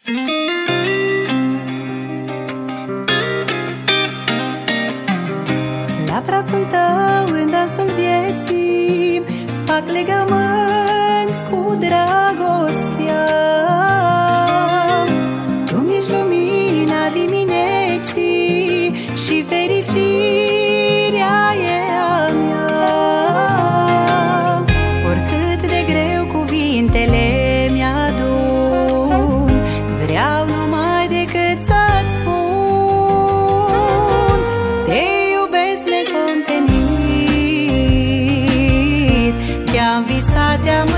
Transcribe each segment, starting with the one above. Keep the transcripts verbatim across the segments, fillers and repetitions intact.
La brațul tău, în dansul vieții, fac legământ cu dragostea. Tu mi-ești lumina dimineții și fericirea e a mea. Oricât de greu cuvintele mi-adun, vreau numai decât să-ți spun: te iubesc necontenit, te-am visat, te-am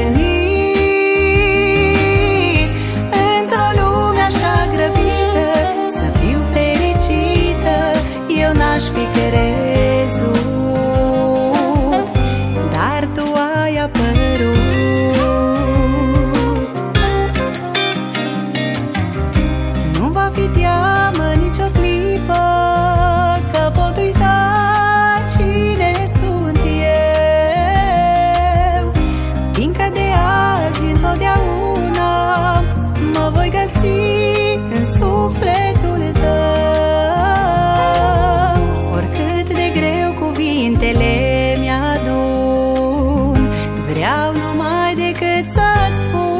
întâlnit într-o lume așa grăbită. Să fiu fericită eu n-aș fi crezut, dar tu ai apărut. Nu va fi teamă nicio clipă că pot uita cine sunt eu, fiindcă de azi întotdeauna mă voi găsi în sufletul tău. Oricât de greu cuvintele mi-adun, vreau numai decât să-ți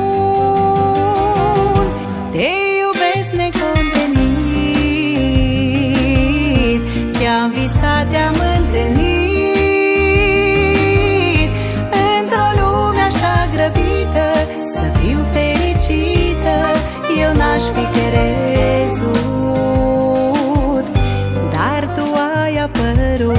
spun: te iubesc necontenit, te-am visat, te-am întâlnit într-o lume așa grăbită. Să fiu fericită eu n-aș fi crezut, dar tu ai apărut.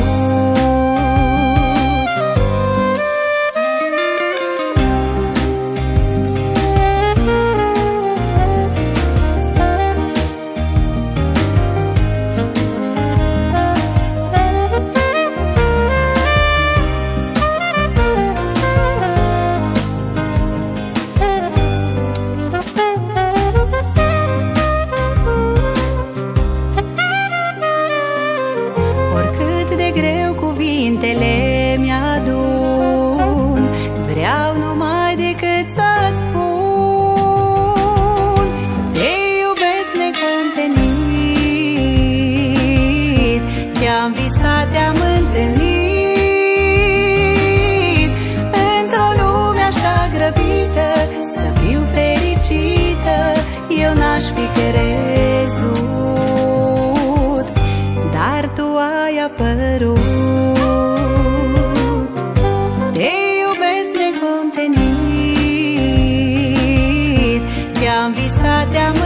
Cuvintele mi-adun, vreau numai decât să-ți spun: te iubesc necontenit, te-am visat, te-am întâlnit într-o lume așa grăbită. Să fiu fericită eu n-aș fi crezut, dar tu ai apărut. Te iubesc necontenit, te-am visat, te-am